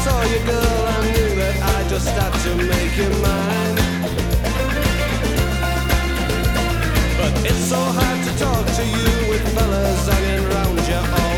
saw you, girl, I knew that I just had to make you mine. But it's so hard to talk to you with fellas hanging round you all